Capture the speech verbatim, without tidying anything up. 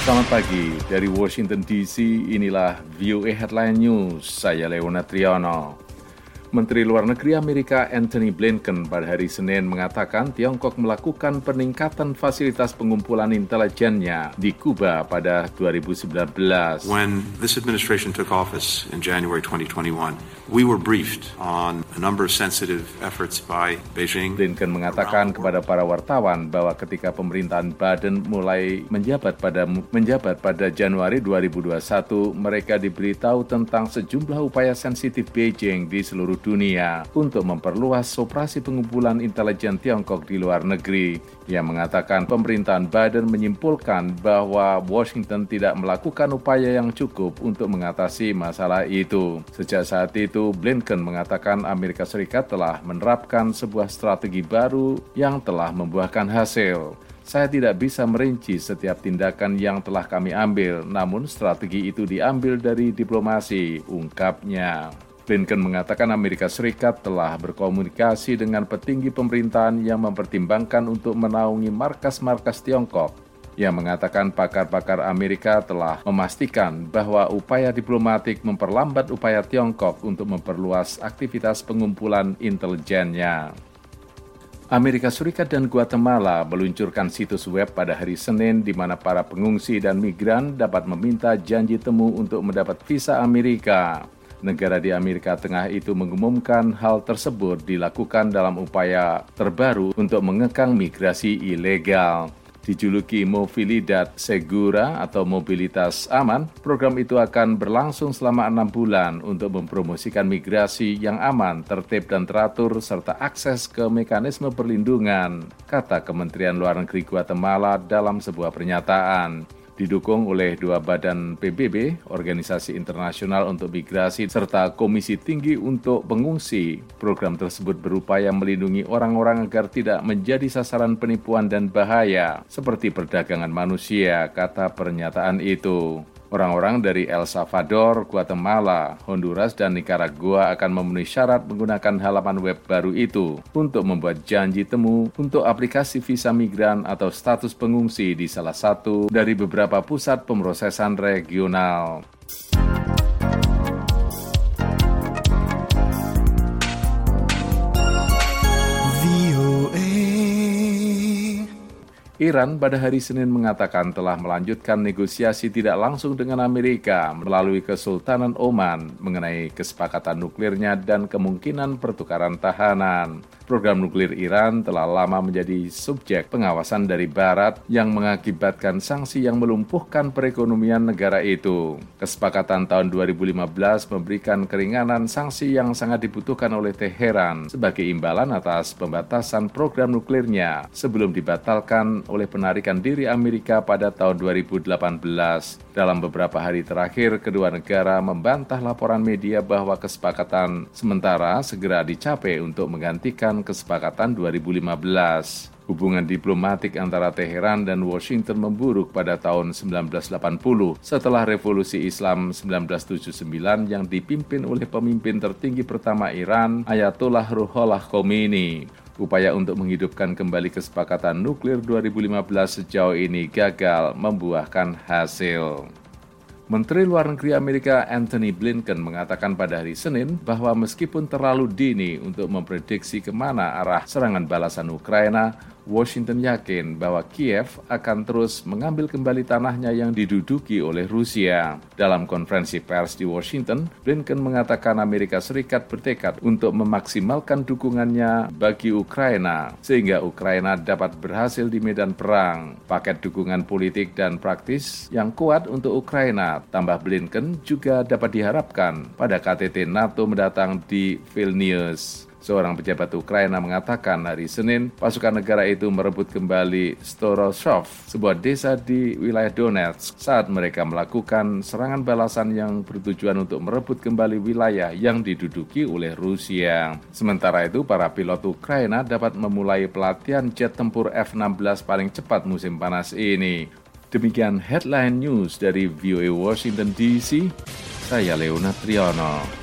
Selamat pagi, dari Washington D C, inilah V O A Headline News, saya Leona Triano. Menteri Luar Negeri Amerika Antony Blinken pada hari Senin mengatakan Tiongkok melakukan peningkatan fasilitas pengumpulan intelijennya di Kuba pada dua ribu sembilan belas. When this administration took office in January twenty twenty-one, we were briefed on a number of sensitive efforts by Beijing. Blinken mengatakan kepada para wartawan bahwa ketika pemerintahan Biden mulai menjabat pada menjabat pada Januari dua ribu dua puluh satu, mereka diberitahu tentang sejumlah upaya sensitif Beijing di seluruh dunia untuk memperluas operasi pengumpulan intelijen Tiongkok di luar negeri. Ia mengatakan pemerintahan Biden menyimpulkan bahwa Washington tidak melakukan upaya yang cukup untuk mengatasi masalah itu. Sejak saat itu, Blinken mengatakan Amerika Serikat telah menerapkan sebuah strategi baru yang telah membuahkan hasil. Saya tidak bisa merinci setiap tindakan yang telah kami ambil, namun strategi itu diambil dari diplomasi, ungkapnya. Blinken mengatakan Amerika Serikat telah berkomunikasi dengan petinggi pemerintahan yang mempertimbangkan untuk menaungi markas-markas Tiongkok. Ia mengatakan pakar-pakar Amerika telah memastikan bahwa upaya diplomatik memperlambat upaya Tiongkok untuk memperluas aktivitas pengumpulan intelijennya. Amerika Serikat dan Guatemala meluncurkan situs web pada hari Senin di mana para pengungsi dan migran dapat meminta janji temu untuk mendapat visa Amerika. Negara di Amerika Tengah itu mengumumkan hal tersebut dilakukan dalam upaya terbaru untuk mengekang migrasi ilegal. Dijuluki Movilidad Segura atau mobilitas aman, program itu akan berlangsung selama enam bulan untuk mempromosikan migrasi yang aman, tertib dan teratur, serta akses ke mekanisme perlindungan, kata Kementerian Luar Negeri Guatemala dalam sebuah pernyataan. Didukung oleh dua badan P B B, Organisasi Internasional untuk Migrasi, serta Komisi Tinggi untuk Pengungsi. Program tersebut berupaya melindungi orang-orang agar tidak menjadi sasaran penipuan dan bahaya, seperti perdagangan manusia, kata pernyataan itu. Orang-orang dari El Salvador, Guatemala, Honduras, dan Nicaragua akan memenuhi syarat menggunakan halaman web baru itu untuk membuat janji temu untuk aplikasi visa migran atau status pengungsi di salah satu dari beberapa pusat pemrosesan regional. Iran pada hari Senin mengatakan telah melanjutkan negosiasi tidak langsung dengan Amerika melalui Kesultanan Oman mengenai kesepakatan nuklirnya dan kemungkinan pertukaran tahanan. Program nuklir Iran telah lama menjadi subjek pengawasan dari Barat yang mengakibatkan sanksi yang melumpuhkan perekonomian negara itu. Kesepakatan tahun dua ribu lima belas memberikan keringanan sanksi yang sangat dibutuhkan oleh Teheran sebagai imbalan atas pembatasan program nuklirnya sebelum dibatalkan oleh penarikan diri Amerika pada tahun dua ribu delapan belas. Dalam beberapa hari terakhir, kedua negara membantah laporan media bahwa kesepakatan sementara segera dicapai untuk menggantikan kesepakatan dua ribu lima belas. Hubungan diplomatik antara Teheran dan Washington memburuk pada tahun sembilan belas delapan puluh setelah Revolusi Islam sembilan belas tujuh puluh sembilan yang dipimpin oleh pemimpin tertinggi pertama Iran, Ayatollah Ruhollah Khomeini. Upaya untuk menghidupkan kembali kesepakatan nuklir dua ribu lima belas sejauh ini gagal membuahkan hasil. Menteri Luar Negeri Amerika Antony Blinken mengatakan pada hari Senin bahwa meskipun terlalu dini untuk memprediksi kemana arah serangan balasan Ukraina, Washington yakin bahwa Kiev akan terus mengambil kembali tanahnya yang diduduki oleh Rusia. Dalam konferensi pers di Washington, Blinken mengatakan Amerika Serikat bertekad untuk memaksimalkan dukungannya bagi Ukraina, sehingga Ukraina dapat berhasil di medan perang. Paket dukungan politik dan praktis yang kuat untuk Ukraina, tambah Blinken, juga dapat diharapkan pada K T T NATO mendatang di Vilnius. Seorang pejabat Ukraina mengatakan hari Senin, pasukan negara itu merebut kembali Storozhov, sebuah desa di wilayah Donetsk, saat mereka melakukan serangan balasan yang bertujuan untuk merebut kembali wilayah yang diduduki oleh Rusia. Sementara itu, para pilot Ukraina dapat memulai pelatihan jet tempur F enam belas paling cepat musim panas ini. Demikian Headline News dari V O A Washington D C, saya Leona Triano.